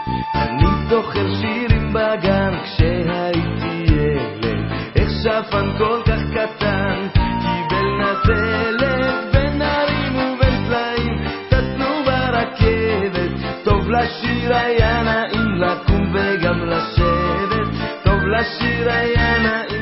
אני זוכר שירים בגן כשהייתי ילד, איך שפן כל כך קטן קיבל נזלת, בין הרים ובין סלעים טסנו ברכבת. טוב לשיר היה נעים לקום וגם לשבת, טוב לשיר היה נעים